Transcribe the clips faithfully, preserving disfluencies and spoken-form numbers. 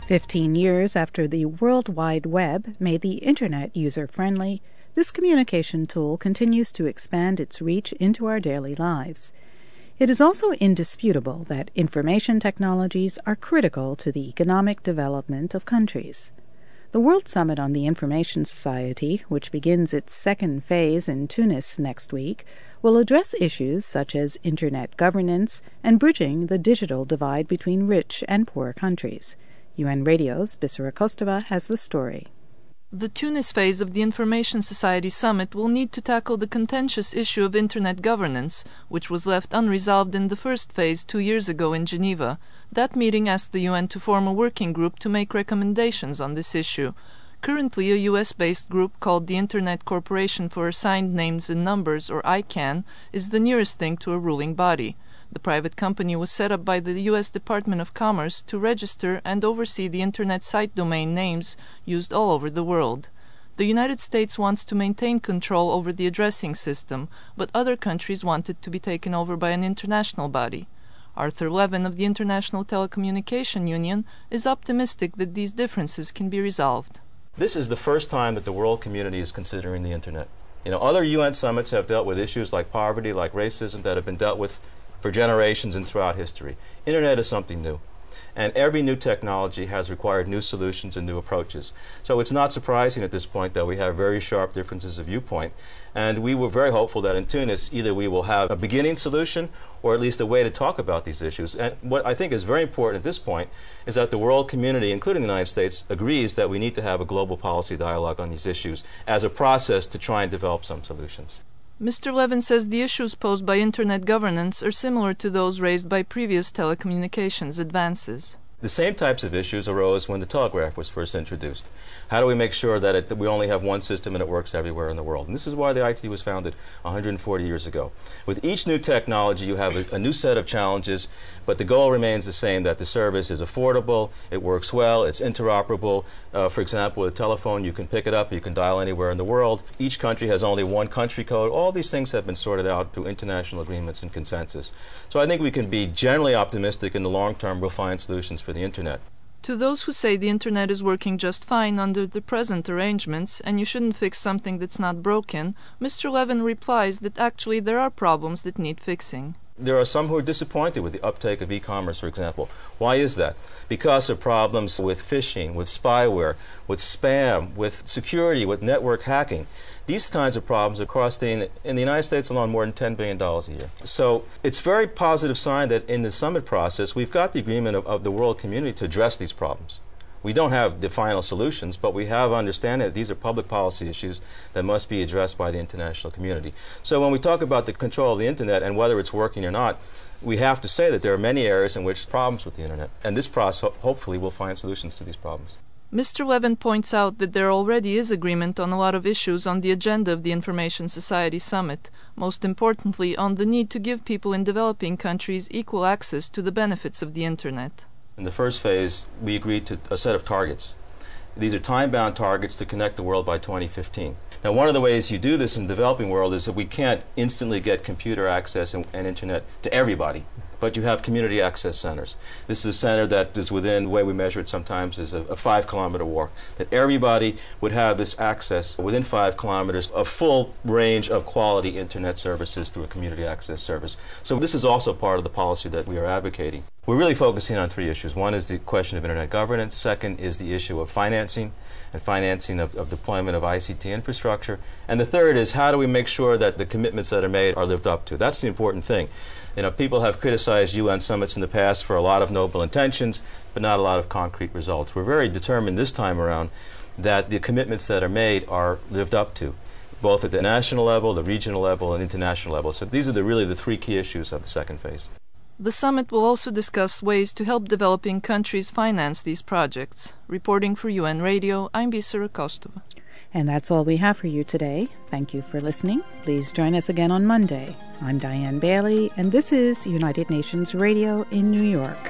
Fifteen years after the World Wide Web made the Internet user-friendly, this communication tool continues to expand its reach into our daily lives. It is also indisputable that information technologies are critical to the economic development of countries. The World Summit on the Information Society, which begins its second phase in Tunis next week, will address issues such as Internet governance and bridging the digital divide between rich and poor countries. U N Radio's Bisera Kostova has the story. The Tunis phase of the Information Society Summit will need to tackle the contentious issue of Internet governance, which was left unresolved in the first phase two years ago in Geneva. That meeting asked the U N to form a working group to make recommendations on this issue. Currently, a U S-based group called the Internet Corporation for Assigned Names and Numbers, or I CANN, is the nearest thing to a ruling body. The private company was set up by the U S Department of Commerce to register and oversee the Internet site domain names used all over the world. The United States wants to maintain control over the addressing system, but other countries want it to be taken over by an international body. Arthur Levin of the International Telecommunication Union is optimistic that these differences can be resolved. This is the first time that the world community is considering the Internet. You know, other U N summits have dealt with issues like poverty, like racism, that have been dealt with for generations and throughout history. Internet is something new. And every new technology has required new solutions and new approaches. So it's not surprising at this point that we have very sharp differences of viewpoint. And we were very hopeful that in Tunis, either we will have a beginning solution or at least a way to talk about these issues. And what I think is very important at this point is that the world community, including the United States, agrees that we need to have a global policy dialogue on these issues as a process to try and develop some solutions. Mister Levin says the issues posed by Internet governance are similar to those raised by previous telecommunications advances. The same types of issues arose when the telegraph was first introduced. How do we make sure that, it, that we only have one system and it works everywhere in the world? And this is why the I T was founded one hundred forty years ago. With each new technology, you have a, a new set of challenges, but the goal remains the same, that the service is affordable, it works well, it's interoperable. Uh, for example, with a telephone, you can pick it up, you can dial anywhere in the world. Each country has only one country code. All these things have been sorted out through international agreements and consensus. So I think we can be generally optimistic in the long term we'll find solutions for the Internet. To those who say the Internet is working just fine under the present arrangements and you shouldn't fix something that's not broken, Mister Levin replies that actually there are problems that need fixing. There are some who are disappointed with the uptake of e-commerce, for example. Why is that? Because of problems with phishing, with spyware, with spam, with security, with network hacking. These kinds of problems are costing, in the United States alone, more than ten billion dollars a year. So it's a very positive sign that in the summit process, we've got the agreement of, of the world community to address these problems. We don't have the final solutions, but we have understanding that these are public policy issues that must be addressed by the international community. So when we talk about the control of the Internet and whether it's working or not, we have to say that there are many areas in which problems with the Internet. And this process, hopefully, will find solutions to these problems. Mister Levin points out that there already is agreement on a lot of issues on the agenda of the Information Society Summit, most importantly on the need to give people in developing countries equal access to the benefits of the Internet. In the first phase, we agreed to a set of targets. These are time-bound targets to connect the world by twenty fifteen. Now, one of the ways you do this in the developing world is that we can't instantly get computer access and, and Internet to everybody, but you have community access centers. This is a center that is within, the way we measure it sometimes, is a, a five-kilometer walk, that everybody would have this access within five kilometers, a full range of quality Internet services through a community access service. So this is also part of the policy that we are advocating. We're really focusing on three issues. One is the question of Internet governance. Second is the issue of financing and financing of, of deployment of I C T infrastructure. And the third is how do we make sure that the commitments that are made are lived up to. That's the important thing. You know, people have criticized U N summits in the past for a lot of noble intentions, but not a lot of concrete results. We're very determined this time around that the commitments that are made are lived up to, both at the national level, the regional level, and international level. So these are the, really the three key issues of the second phase. The summit will also discuss ways to help developing countries finance these projects. Reporting for U N Radio, I'm Bisera Kostova. And that's all we have for you today. Thank you for listening. Please join us again on Monday. I'm Diane Bailey, and this is United Nations Radio in New York.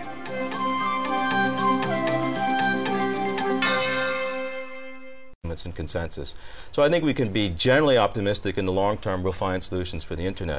And consensus. So I think we can be generally optimistic in the long term we'll find solutions for the Internet.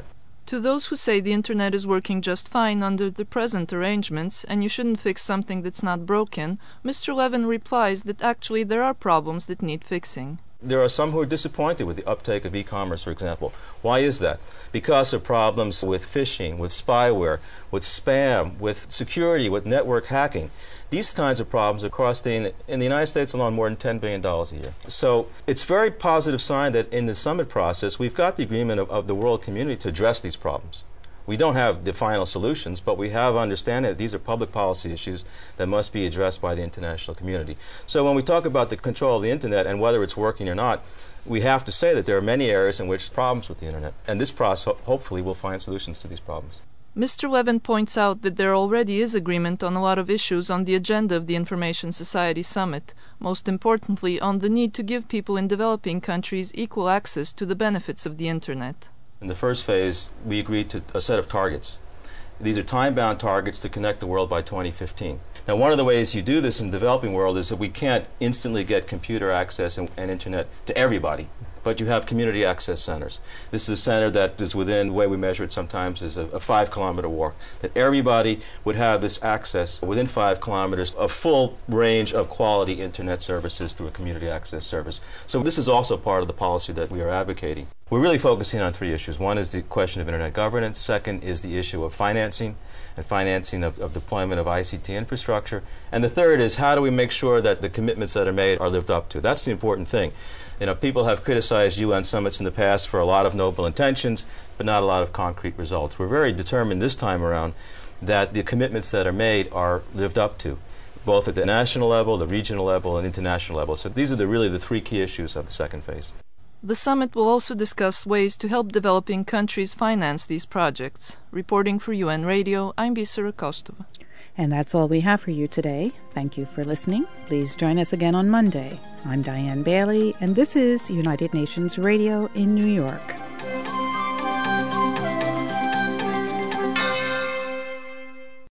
To those who say the Internet is working just fine under the present arrangements and you shouldn't fix something that's not broken, Mister Levin replies that actually there are problems that need fixing. There are some who are disappointed with the uptake of e-commerce, for example. Why is that? Because of problems with phishing, with spyware, with spam, with security, with network hacking. These kinds of problems are costing, in the United States alone, more than ten billion dollars a year. So it's a very positive sign that in the summit process, we've got the agreement of, of the world community to address these problems. We don't have the final solutions, but we have understanding that these are public policy issues that must be addressed by the international community. So when we talk about the control of the Internet and whether it's working or not, we have to say that there are many areas in which problems with the Internet. And this process, hopefully, will find solutions to these problems. Mister Levin points out that there already is agreement on a lot of issues on the agenda of the Information Society Summit, most importantly on the need to give people in developing countries equal access to the benefits of the Internet. In the first phase, we agreed to a set of targets. These are time-bound targets to connect the world by twenty fifteen. Now, one of the ways you do this in the developing world is that we can't instantly get computer access and, and Internet to everybody, but you have community access centers. This is a center that is within, the way we measure it sometimes, is a, a five-kilometer walk, that everybody would have this access within five kilometers, a full range of quality Internet services through a community access service. So this is also part of the policy that we are advocating. We're really focusing on three issues. One is the question of Internet governance. Second is the issue of financing and financing of, of deployment of I C T infrastructure. And the third is how do we make sure that the commitments that are made are lived up to. That's the important thing. You know, people have criticized U N summits in the past for a lot of noble intentions, but not a lot of concrete results. We're very determined this time around that the commitments that are made are lived up to, both at the national level, the regional level, and international level. So these are the, really the three key issues of the second phase. The summit will also discuss ways to help developing countries finance these projects. Reporting for U N Radio, I'm Bisera Kostova. And that's all we have for you today. Thank you for listening. Please join us again on Monday. I'm Diane Bailey, and this is United Nations Radio in New York.